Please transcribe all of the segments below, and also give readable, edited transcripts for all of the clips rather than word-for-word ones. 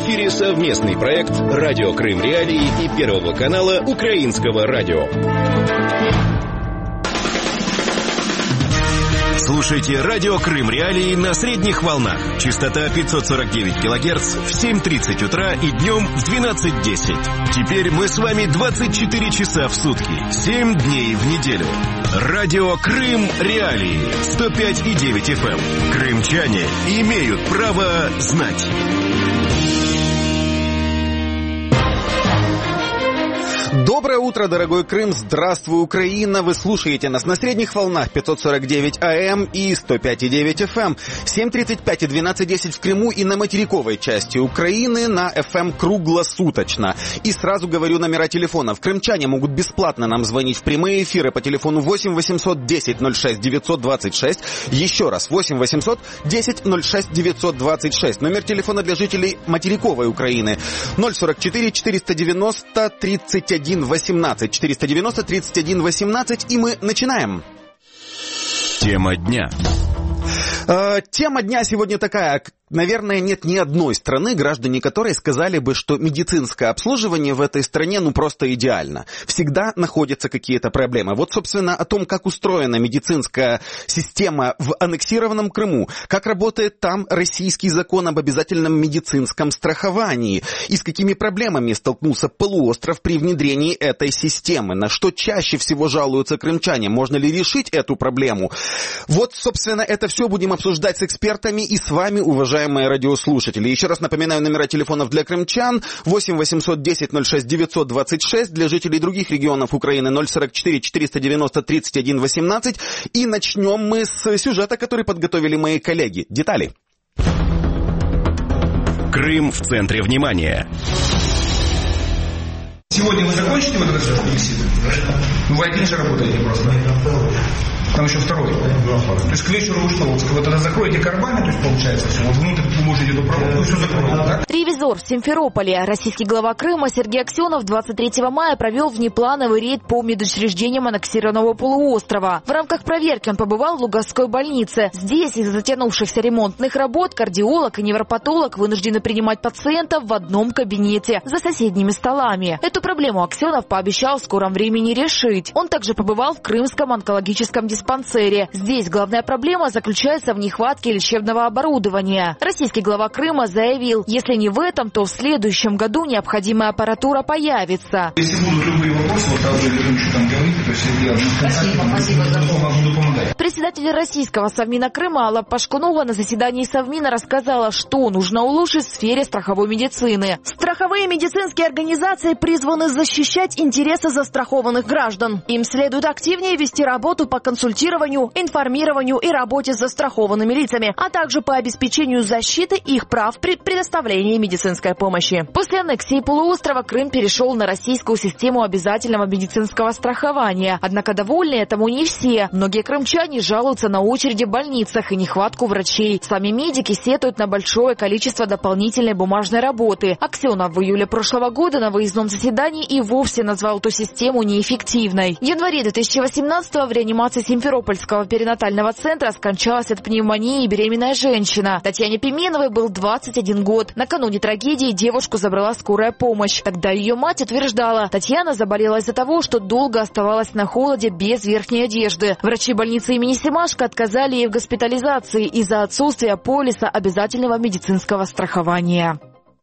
эфире совместный проект «Радио Крым Реалии» и Первого канала Украинского радио. Слушайте «Радио Крым Реалии» на средних волнах. Частота 549 кГц в 7:30 утра и днем в 12:10. Теперь мы с вами 24 часа в сутки, 7 дней в неделю. «Радио Крым Реалии» 105,9 FM. Крымчане имеют право знать. Доброе утро, дорогой Крым, здравствуй, Украина. Вы слушаете нас на средних волнах 549 АМ и 105,9 FM, 7:35 и 12:10 в Крыму и на материковой части Украины на FM круглосуточно. И сразу говорю номера телефонов. Крымчане могут бесплатно нам звонить в прямые эфиры по телефону 8 800 10 06 926. Еще раз, 8 800 10 06 926. Номер телефона для жителей материковой Украины 044 490 31 18, 490 31 18, и мы начинаем. Тема дня. Тема дня сегодня такая. Наверное, нет ни одной страны, граждане которой сказали бы, что медицинское обслуживание в этой стране просто идеально. Всегда находятся какие-то проблемы. Вот, собственно, о том, как устроена медицинская система в аннексированном Крыму, как работает там российский закон об обязательном медицинском страховании, и с какими проблемами столкнулся полуостров при внедрении этой системы, на что чаще всего жалуются крымчане, можно ли решить эту проблему. Вот, собственно, это все будем обсуждать с экспертами и с вами, уважаемые радиослушатели. Еще раз напоминаю номера телефонов для крымчан: 8 800 10 06 926, для жителей других регионов Украины 044 490 31 18. И начнем мы с сюжета, который подготовили мои коллеги. Детали. Крым в центре внимания. Сегодня вы закончите вот этот беседу? Ну, вы один же работаете просто. Там еще второй. То есть к вечеру вы что? Вот тогда закроете карманы, то есть получается все. Вот внутрь вы можете эту проводку, все закроете, да? Ревизор в Симферополе. Российский глава Крыма Сергей Аксенов 23 мая провел внеплановый рейд по медучреждениям аннексированного полуострова. В рамках проверки он побывал в Луганской больнице. Здесь из-за затянувшихся ремонтных работ кардиолог и невропатолог вынуждены принимать пациентов в одном кабинете за соседними столами. Эту проблему Аксенов пообещал в скором времени решить. Он также побывал в Крымском онкологическом диспансере. Здесь главная проблема заключается в нехватке лечебного оборудования. Российский глава Крыма заявил, если не в этом, то в следующем году необходимая аппаратура появится. Если будут любые вопросы, вот там еще там говорите, то есть я буду помогать. Председатель российского Совмина Крыма Алла Пашкунова на заседании Совмина рассказала, что нужно улучшить в сфере страховой медицины. Страховые медицинские организации призваны защищать интересы застрахованных граждан. Им следует активнее вести работу по консультированию, информированию и работе с застрахованными лицами, а также по обеспечению защиты их прав при предоставлении медицинской помощи. После аннексии полуострова Крым перешел на российскую систему обязательного медицинского страхования. Однако довольны этому не все. Многие крымчане жалуются на очереди в больницах и нехватку врачей. Сами медики сетуют на большое количество дополнительной бумажной работы. Аксенов в июле прошлого года на выездном заседании и вовсе назвал эту систему неэффективной. В январе 2018-го в реанимации Симферопольского перинатального центра скончалась от пневмонии беременная женщина. Татьяне Пименовой был 21 год. Накануне трагедии девушку забрала скорая помощь. Тогда ее мать утверждала, Татьяна заболела из-за того, что долго оставалась на холоде без верхней одежды. Врачи больницы имени Семашко отказали ей в госпитализации из-за отсутствия полиса обязательного медицинского страхования.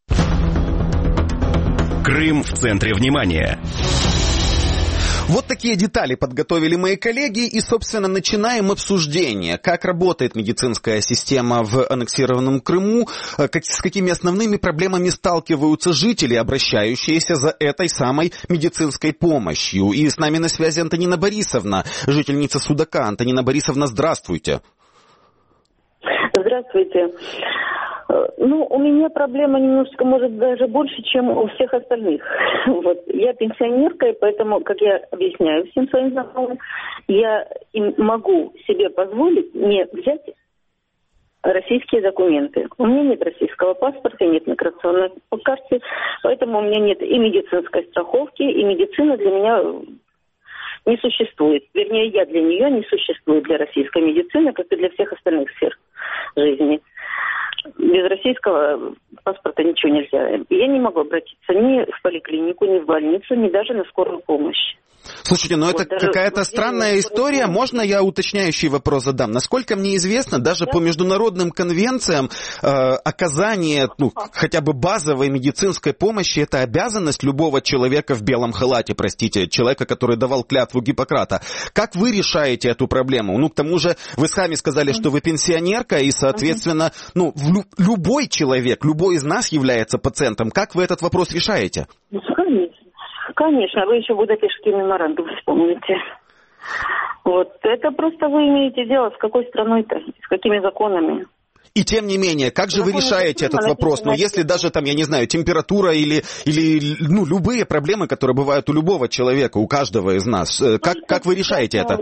Крым в центре внимания. Вот такие детали подготовили мои коллеги, и, собственно, начинаем обсуждение. Как работает медицинская система в аннексированном Крыму, с какими основными проблемами сталкиваются жители, обращающиеся за этой самой медицинской помощью. И с нами на связи Антонина Борисовна, жительница Судака. Антонина Борисовна, здравствуйте. Здравствуйте. Ну, у меня проблема немножечко, может, даже больше, чем у всех остальных. Вот. Я пенсионерка, и поэтому, как я объясняю всем своим знакомым, я могу себе позволить не взять российские документы. У меня нет российского паспорта, нет миграционной карты, поэтому у меня нет и медицинской страховки, и медицина для меня не существует. Вернее, я для нее не существую, для российской медицины, как и для всех остальных сфер жизни. без российского паспорта ничего нельзя. Я не могу обратиться ни в поликлинику, ни в больницу, ни даже на скорую помощь. Слушайте, ну это какая-то странная история. Можно я уточняющий вопрос задам? Насколько мне известно, даже по международным конвенциям оказание хотя бы базовой медицинской помощи — это обязанность любого человека в белом халате, простите, человека, который давал клятву Гиппократа. Как вы решаете эту проблему? К тому же вы сами сказали, что вы пенсионерка, и, соответственно, любой человек, любой из нас является пациентом. Как вы этот вопрос решаете? Конечно, вы еще Будапештский меморандум вспомните. Вот. Это просто вы имеете дело с какой страной-то, с какими законами. И тем не менее, как же вы решаете этот вопрос? Если даже там, я не знаю, температура или любые проблемы, которые бывают у любого человека, у каждого из нас, как вы решаете это?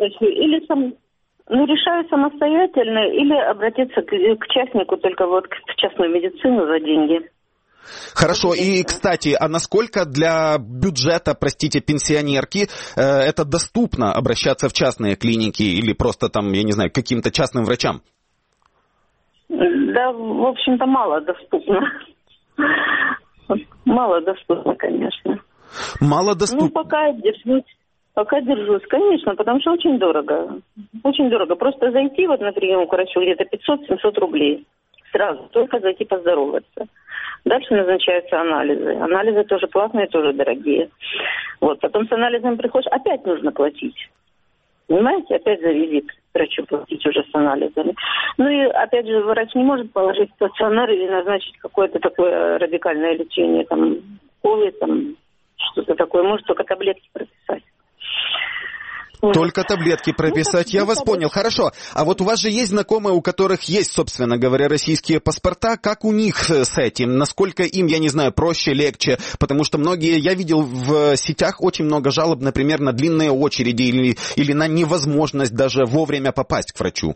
Решаю самостоятельно или обратиться к частнику, только в частную медицину за деньги. Хорошо, и, кстати, а насколько для бюджета, пенсионерки, это доступно обращаться в частные клиники или просто там, я не знаю, к каким-то частным врачам? Да, в общем-то, мало доступно. Мало доступно, конечно. Мало доступно? Пока держусь, конечно, потому что очень дорого. Очень дорого. Просто зайти на прием к врачу где-то 500-700 рублей. Сразу, только зайти поздороваться. Дальше назначаются анализы. Анализы тоже платные, тоже дорогие. Потом с анализом приходишь, опять нужно платить. Понимаете, опять за визит врачу платить уже с анализами. И опять же, врач не может положить в стационар или назначить какое-то такое радикальное лечение, ковид, что-то такое. Может только таблетки прописать. Только таблетки прописать, я вас понял. Хорошо, а у вас же есть знакомые, у которых есть, собственно говоря, российские паспорта. Как у них с этим? Насколько им, я не знаю, проще, легче? Потому что многие, я видел в сетях очень много жалоб, например, на длинные очереди или на невозможность даже вовремя попасть к врачу.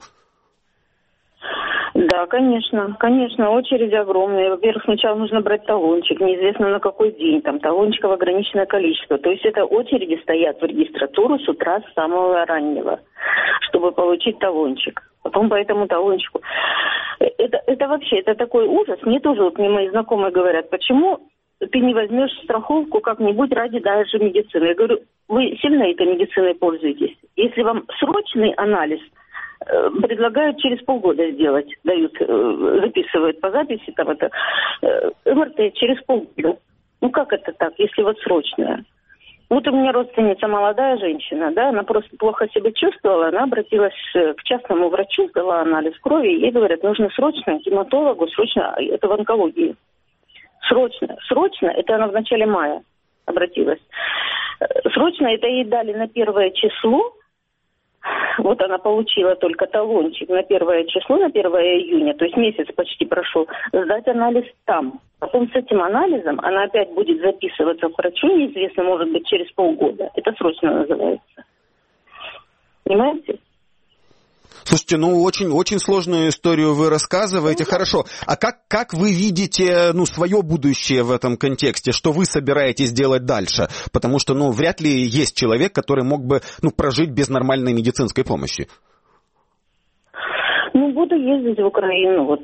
Да, конечно, очереди огромные. Во-первых, сначала нужно брать талончик, неизвестно на какой день, талончиков ограниченное количество. То есть это очереди стоят в регистратуру с утра, с самого раннего, чтобы получить талончик. Потом по этому талончику. Это вообще, это такой ужас. Мне тоже мне мои знакомые говорят, почему ты не возьмешь страховку как-нибудь ради даже медицины. Я говорю, вы сильно этой медициной пользуетесь. Если вам срочный анализ предлагают через полгода сделать, записывают по записи, МРТ через полгода. Как это так, если срочное? У меня родственница молодая женщина, она просто плохо себя чувствовала, она обратилась к частному врачу, сдала анализ крови, ей говорят, нужно срочно гематологу, срочно, это в онкологии. Срочно, это она в начале мая обратилась. Срочно, это ей дали на 1 число. Она получила только талончик на 1 число, на 1 июня, то есть месяц почти прошел, сдать анализ там. Потом с этим анализом она опять будет записываться к врачу, неизвестно, может быть, через полгода. Это срочно называется. Понимаете? Слушайте, очень сложную историю вы рассказываете. Хорошо. А как вы видите, свое будущее в этом контексте? Что вы собираетесь делать дальше? Потому что, вряд ли есть человек, который мог бы, прожить без нормальной медицинской помощи. Буду ездить в Украину,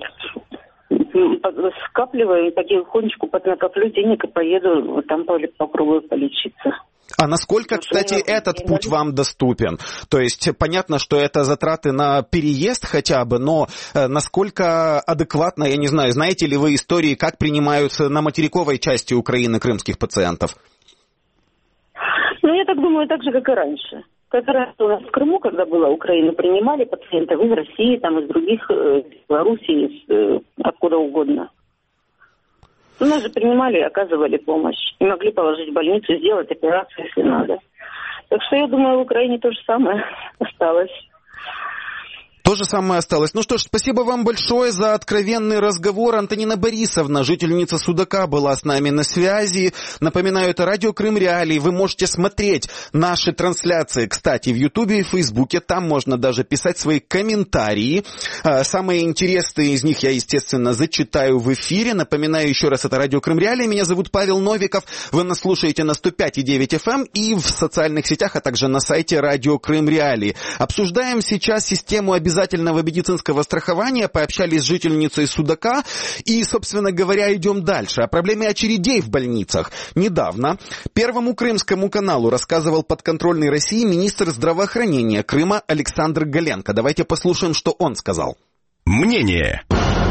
скапливаю, потихонечку накоплю денег и поеду, там попробую полечиться. А насколько, кстати, этот путь вам доступен? То есть понятно, что это затраты на переезд хотя бы, но насколько адекватно, я не знаю, знаете ли вы истории, как принимают на материковой части Украины крымских пациентов? Я так думаю, так же, как и раньше. Как раз у нас в Крыму, когда была Украина, принимали пациентов из России, из других, из Белоруссии, откуда угодно. Нас же принимали и оказывали помощь. И могли положить в больницу, сделать операцию, если надо. Так что я думаю, в Украине то же самое осталось. То же самое осталось. Что ж, спасибо вам большое за откровенный разговор. Антонина Борисовна, жительница Судака, была с нами на связи. Напоминаю, это радио Крым Реалии. Вы можете смотреть наши трансляции, кстати, в Ютубе и Фейсбуке. Там можно даже писать свои комментарии. Самые интересные из них я, естественно, зачитаю в эфире. Напоминаю еще раз, это радио Крым Реалии. Меня зовут Павел Новиков. Вы нас слушаете на 105,9 FM и в социальных сетях, а также на сайте радио Крым Реалии. Обсуждаем сейчас систему обязательств обязательного медицинского страхования, пообщались с жительницей Судака и, собственно говоря, идем дальше. О проблеме очередей в больницах. Недавно Первому Крымскому каналу рассказывал подконтрольный России министр здравоохранения Крыма Александр Галенко. Давайте послушаем, что он сказал. Мнение.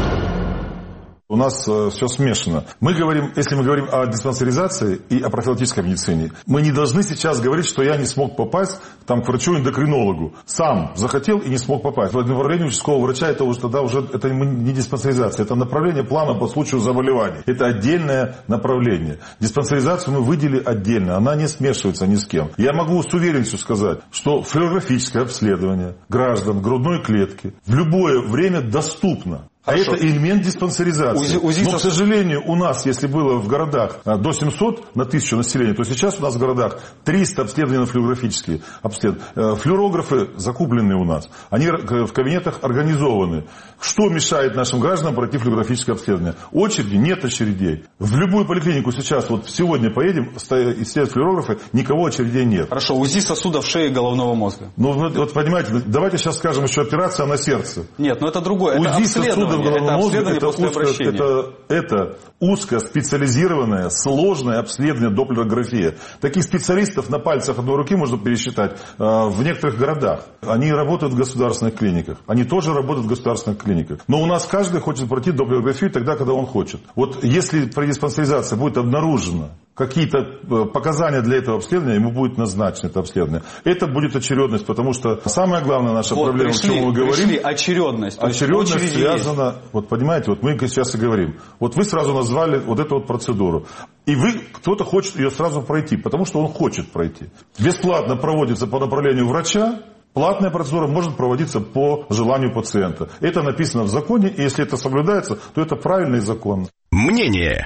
У нас все смешано. Если мы говорим о диспансеризации и о профилактической медицине, мы не должны сейчас говорить, что я не смог попасть к врачу-эндокринологу. Сам захотел и не смог попасть. В направлении участкового врача это не диспансеризация, это направление плана по случаю заболевания. Это отдельное направление. Диспансеризацию мы выделили отдельно, она не смешивается ни с кем. Я могу с уверенностью сказать, что флюорографическое обследование граждан грудной клетки в любое время доступно. Хорошо. Это элемент диспансеризации. Но, к сожалению, у нас, если было в городах до 700 на 1000 населения, то сейчас у нас в городах 300 обследований флюорографические. Флюорографы закуплены у нас. Они в кабинетах организованы. Что мешает нашим гражданам пройти флюорографическое обследование? Очереди? Нет очередей. В любую поликлинику сейчас, сегодня поедем, исследовать флюорографы, никого очередей нет. Хорошо, УЗИ сосудов шеи и головного мозга. Понимаете, давайте сейчас скажем еще операция на сердце. Нет, это другое. Это обследование. Это обследование после обращения. Это узкоспециализированное, сложное обследование доплерография. Таких специалистов на пальцах одной руки можно пересчитать в некоторых городах. Они работают в государственных клиниках. Они тоже работают в государственных клиниках. Но у нас каждый хочет пройти доплерографию тогда, когда он хочет. Вот если при диспансеризации будет обнаружено какие-то показания для этого обследования, ему будет назначено это обследование. Это будет очередность, потому что самая главная наша проблема, о чем мы говорим... очередность. Очередность связана... понимаете, мы сейчас и говорим. Вы сразу назвали эту процедуру. И кто-то хочет ее сразу пройти, потому что он хочет пройти. Бесплатно проводится по направлению врача. Платная процедура может проводиться по желанию пациента. Это написано в законе, и если это соблюдается, то это правильно и законно. Мнение.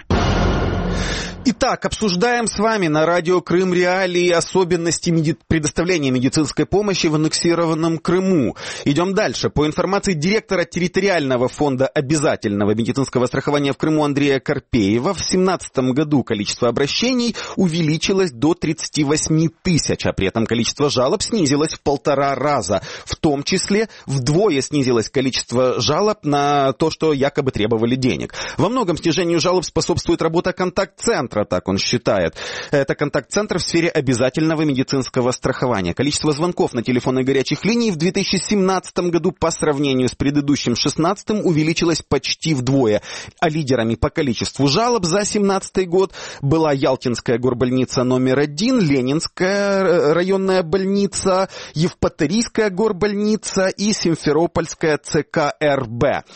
Итак, обсуждаем с вами на радио Крым Реалии особенности предоставления медицинской помощи в аннексированном Крыму. Идем дальше. По информации директора территориального фонда обязательного медицинского страхования в Крыму Андрея Карпеева, в 2017 году количество обращений увеличилось до 38 тысяч, а при этом количество жалоб снизилось в 1,5 раза. В том числе вдвое снизилось количество жалоб на то, что якобы требовали денег. Во многом снижению жалоб способствует работа контакт-центра, так он считает. Это контакт-центр в сфере обязательного медицинского страхования. Количество звонков на телефонной горячих линии в 2017 году по сравнению с предыдущим 2016 увеличилось почти вдвое. А лидерами по количеству жалоб за 2017 год была Ялтинская горбольница номер 1, Ленинская районная больница, Евпаторийская горбольница и Симферопольская ЦКРБ.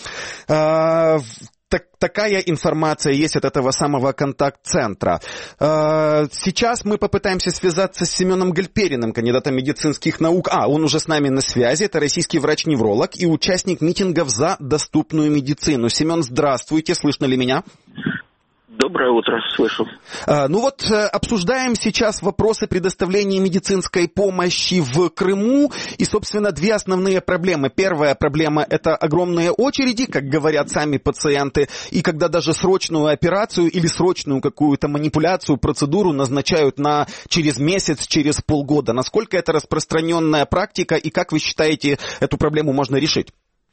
Такая информация есть от этого самого контакт-центра. Сейчас мы попытаемся связаться с Семеном Гальпериным, кандидатом медицинских наук. Он уже с нами на связи. Это российский врач-невролог и участник митингов за доступную медицину. Семен, здравствуйте. Слышно ли меня? Доброе утро, слышу. Обсуждаем сейчас вопросы предоставления медицинской помощи в Крыму. И, собственно, две основные проблемы. Первая проблема – это огромные очереди, как говорят сами пациенты. И когда даже срочную операцию или срочную какую-то манипуляцию, процедуру назначают через месяц, через полгода. Насколько это распространенная практика и как вы считаете, эту проблему можно решить?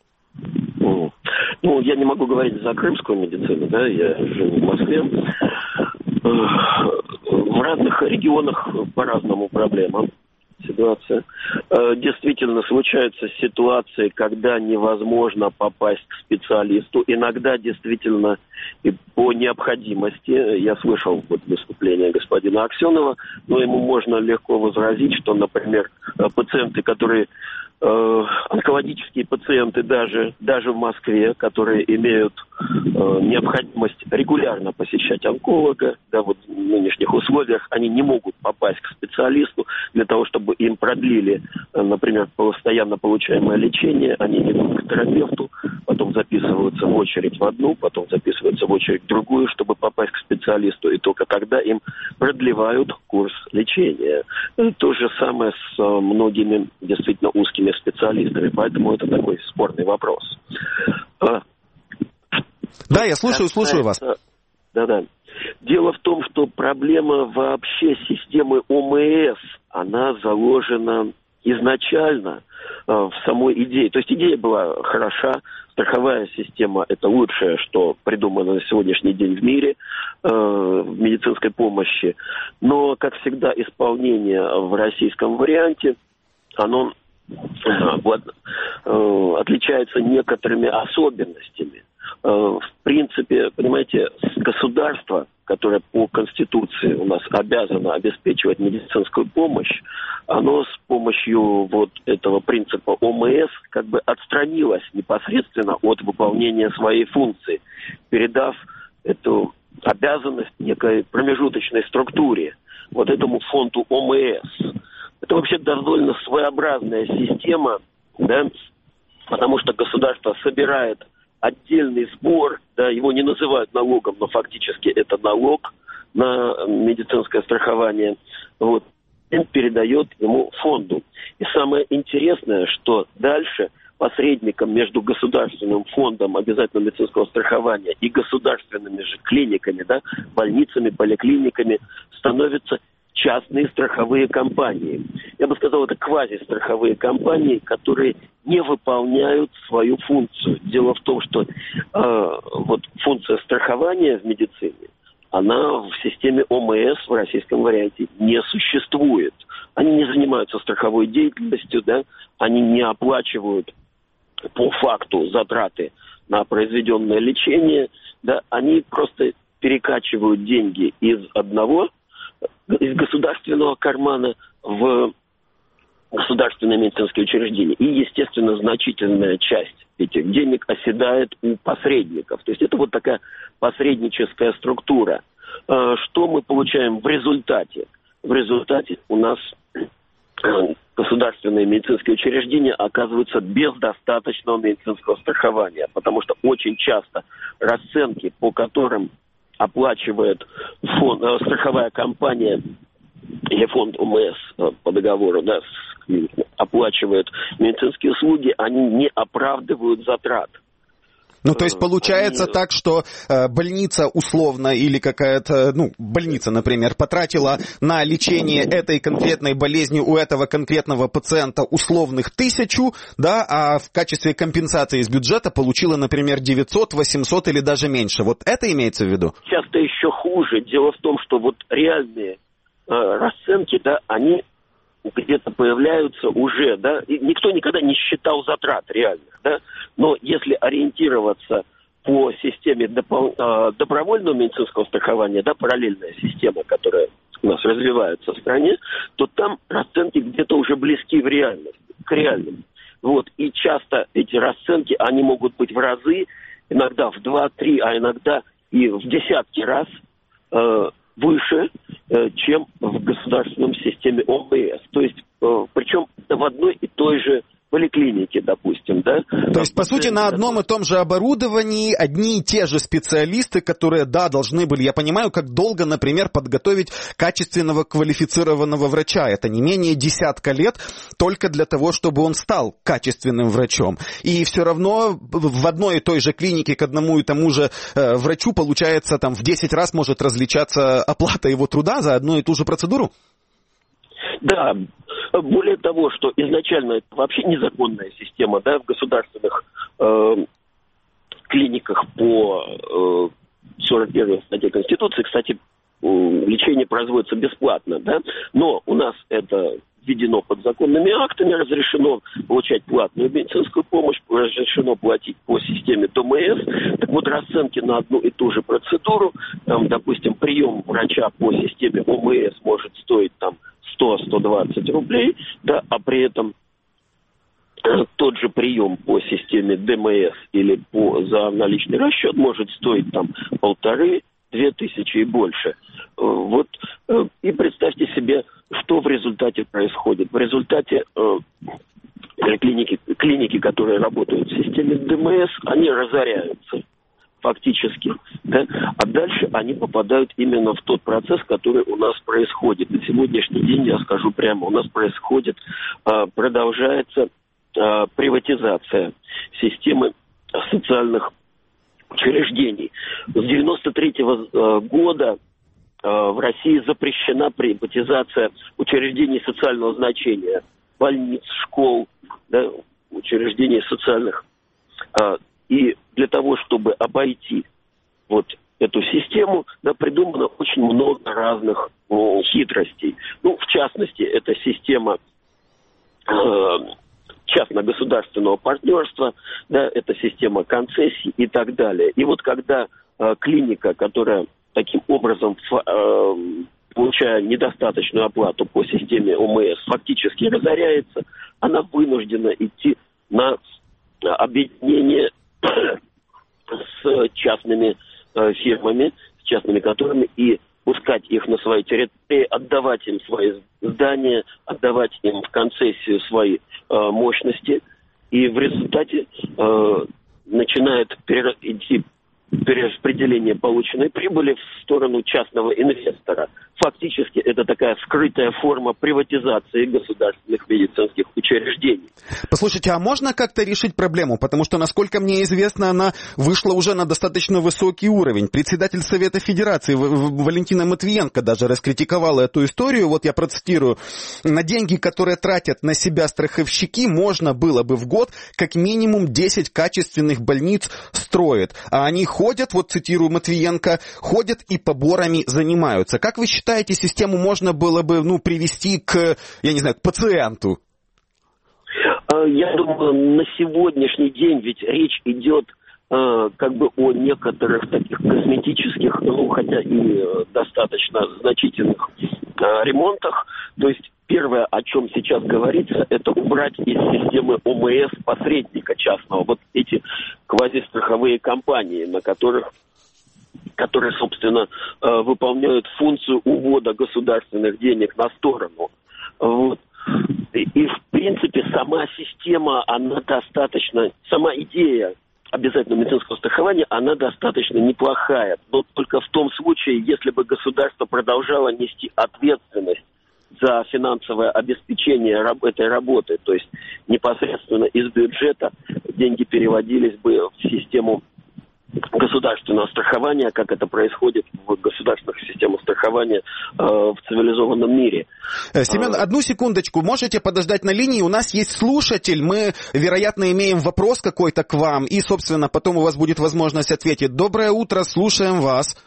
Я не могу говорить за крымскую медицину, я живу в Москве. В разных регионах по-разному проблема, ситуация. Действительно случаются ситуации, когда невозможно попасть к специалисту. Иногда действительно и по необходимости. Я слышал выступление господина Аксенова, но ему можно легко возразить, что, например, пациенты, которые онкологические пациенты даже в Москве, которые имеют необходимость регулярно посещать онколога, в нынешних условиях, они не могут попасть к специалисту для того, чтобы им продлили, например, постоянно получаемое лечение, они идут к терапевту, потом записываются в очередь в одну, потом записываются в очередь в другую, чтобы попасть к специалисту, и только тогда им продлевают курс лечения. То же самое с многими действительно узкими специалистами, поэтому это такой спорный вопрос. Да, я слушаю вас. Да. Дело в том, что проблема вообще системы ОМС, она заложена изначально в самой идее. То есть идея была хороша, страховая система – это лучшее, что придумано на сегодняшний день в мире в медицинской помощи. Но, как всегда, исполнение в российском варианте, оно отличается некоторыми особенностями. В принципе, понимаете, государство, которое по Конституции у нас обязано обеспечивать медицинскую помощь, оно с помощью вот этого принципа ОМС как бы отстранилось непосредственно от выполнения своей функции, передав эту обязанность некой промежуточной структуре, вот этому фонду ОМС. Это вообще довольно своеобразная система, да, потому что государство собирает отдельный сбор, да, его не называют налогом, но фактически это налог на медицинское страхование, вот, и передает ему фонду. И самое интересное, что дальше посредником между государственным фондом обязательного медицинского страхования и государственными же клиниками, да, больницами, поликлиниками становятся частные страховые компании. Я бы сказал, это квазистраховые компании, которые не выполняют свою функцию. Дело в том, что вот функция страхования в медицине, она в системе ОМС в российском варианте не существует. Они не занимаются страховой деятельностью, да, они не оплачивают по факту затраты на произведенное лечение, да, они просто перекачивают деньги из государственного кармана в государственные медицинские учреждения. И, естественно, значительная часть этих денег оседает у посредников. То есть это вот такая посредническая структура. Что мы получаем в результате? В результате у нас государственные медицинские учреждения оказываются без достаточного медицинского страхования, потому что очень часто расценки, по которым оплачивает страховая компания или фонд ОМС по договору, да, оплачивает медицинские услуги, они не оправдывают затрат. Ну, то есть получается так, что больница условно или какая-то, больница, например, потратила на лечение этой конкретной болезни у этого конкретного пациента условных 1000, да, а в качестве компенсации из бюджета получила, например, 900, 800 или даже меньше. Вот это имеется в виду? Часто еще хуже. Дело в том, что вот реальные расценки, да, они где-то появляются уже, да, и никто никогда не считал затрат реальных, да, но если ориентироваться по системе добровольного медицинского страхования, да, параллельная система, которая у нас развивается в стране, то там расценки где-то уже близки к реальным. Вот, и часто эти расценки, они могут быть в разы, иногда в 2-3, а иногда и в десятки раз выше, чем в государственном системе ОМС. То есть, причем в одной и той же поликлинике, допустим, да. То есть, по сути, на одном и том же оборудовании одни и те же специалисты, которые, да, должны были, я понимаю, как долго, например, подготовить качественного квалифицированного врача. Это не менее 10 лет только для того, чтобы он стал качественным врачом. И все равно в одной и той же клинике к одному и тому же врачу, получается, там в 10 раз может различаться оплата его труда за одну и ту же процедуру? Да, более того, что изначально это вообще незаконная система, да, в государственных клиниках по 41 статье Конституции, кстати, лечение производится бесплатно, да, но у нас это введено подзаконными актами, разрешено получать платную медицинскую помощь, разрешено платить по системе ДМС. Так вот, расценки на одну и ту же процедуру, там, допустим, прием врача по системе ОМС может стоить там 100-120 рублей, да, а при этом тот же прием по системе ДМС или за наличный расчет может стоить там 1500-2000 и больше. Вот, и представьте себе, что в результате происходит. В результате клиники, которые работают в системе ДМС, они разоряются фактически, да? А дальше они попадают именно в тот процесс, который у нас происходит. На сегодняшний день, я скажу прямо, у нас продолжается приватизация системы социальных учреждений. С 1993 года в России запрещена приватизация учреждений социального значения. больниц, школ, да, учреждений социальных. И для того, чтобы обойти вот эту систему, да, придумано очень много разных хитростей. Ну, в частности, это система частно-государственного партнерства, да, это система концессий и так далее. И вот когда клиника, которая таким образом, получая недостаточную оплату по системе ОМС, фактически разоряется, она вынуждена идти на объединение с частными фирмами, с частными конторами и пускать их на свои территории, отдавать им свои здания, отдавать им в концессию свои мощности. И в результате начинает идти перераспределение полученной прибыли в сторону частного инвестора. Фактически это такая скрытая форма приватизации государственных медицинских учреждений. Послушайте, а можно как-то решить проблему? Потому что, насколько мне известно, она вышла уже на достаточно высокий уровень. Председатель Совета Федерации Валентина Матвиенко даже раскритиковала эту историю. Вот я процитирую. На деньги, которые тратят на себя страховщики, можно было бы в год как минимум 10 качественных больниц строить. А они ходят, вот цитирую Матвиенко, ходят и поборами занимаются. Как вы считаете, систему можно было бы, привести к, я не знаю, к пациенту? Я думаю, на сегодняшний день ведь речь идет как бы о некоторых таких косметических, хотя и достаточно значительных ремонтах. То есть первое, о чем сейчас говорится, это убрать из системы ОМС посредника частного. Вот эти квазистраховые компании, которые, собственно, выполняют функцию увода государственных денег на сторону. Вот. И, в принципе, сама система, она достаточно, сама идея обязательного медицинского страхования, она достаточно неплохая. Но только в том случае, если бы государство продолжало нести ответственность за финансовое обеспечение этой работы, то есть непосредственно из бюджета деньги переводились бы в систему государственного страхования, как это происходит в государственных системах страхования в цивилизованном мире. Семен, одну секундочку, можете подождать на линии? У нас есть слушатель, мы, вероятно, имеем вопрос какой-то к вам, и, собственно, потом у вас будет возможность ответить. Доброе утро, слушаем вас.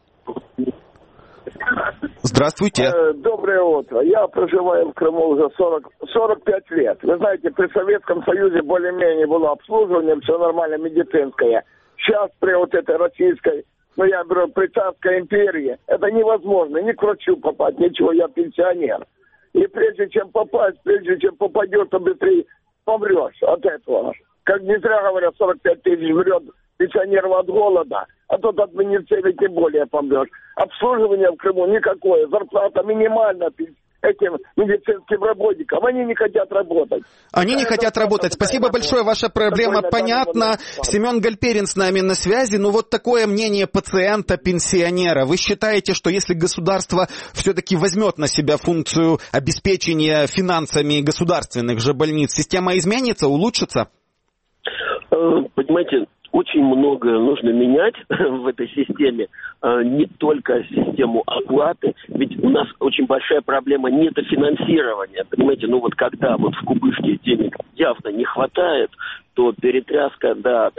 Здравствуйте. Доброе утро. Я проживаю в Крыму уже 45 лет. Вы знаете, при Советском Союзе более-менее было обслуживание, все нормально, медицинское. Сейчас при вот этой российской, я беру Британской империи, это невозможно, ни к врачу попасть, ничего, я пенсионер. И прежде чем попадешь, то быстрее помрешь от этого. Как не зря говорят, 45 тысяч врет пенсионеров от голода, а тут от медицины тем более помрешь. Обслуживание в Крыму никакое, зарплата минимальная этим медицинским работникам. Они не хотят работать. Они не хотят работать. Спасибо большое, ваша проблема понятна. Семен Гальперин с нами на связи. Вот такое мнение пациента, пенсионера. Вы считаете, что если государство все-таки возьмет на себя функцию обеспечения финансами государственных же больниц, система изменится, улучшится? Понимаете, очень многое нужно менять в этой системе, не только систему оплаты, ведь у нас очень большая проблема недофинансирования, понимаете, когда в кубышке денег явно не хватает, то перетряска,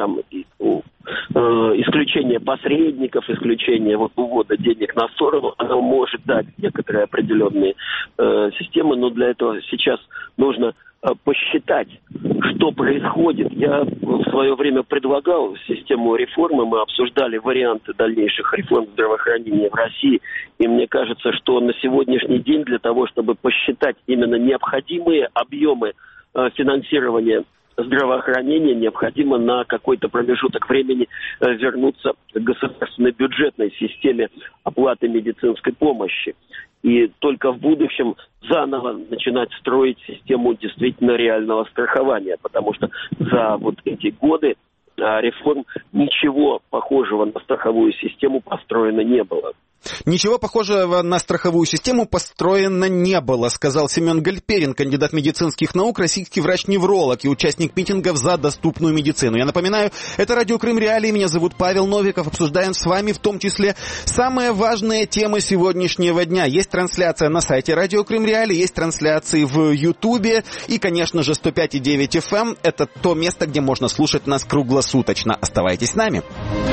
исключение посредников, исключение увода денег на сторону, она может дать некоторые определенные системы, но для этого сейчас нужно посчитать, что происходит. Я в свое время предлагал систему реформы, мы обсуждали варианты дальнейших реформ здравоохранения в России, и мне кажется, что на сегодняшний день для того, чтобы посчитать именно необходимые объемы финансирования здравоохранения, необходимо на какой-то промежуток времени вернуться к государственной бюджетной системе оплаты медицинской помощи. И только в будущем заново начинать строить систему действительно реального страхования, потому что за эти годы реформ ничего похожего на страховую систему построено не было. Ничего похожего на страховую систему построено не было, сказал Семен Гальперин, кандидат медицинских наук, российский врач-невролог и участник митингов за доступную медицину. Я напоминаю, это радио Крым Реалии, меня зовут Павел Новиков, обсуждаем с вами в том числе самые важные темы сегодняшнего дня. Есть трансляция на сайте радио Крым Реалии, есть трансляции в Ютубе и, конечно же, 105,9 FM. Это то место, где можно слушать нас круглосуточно. Оставайтесь с нами.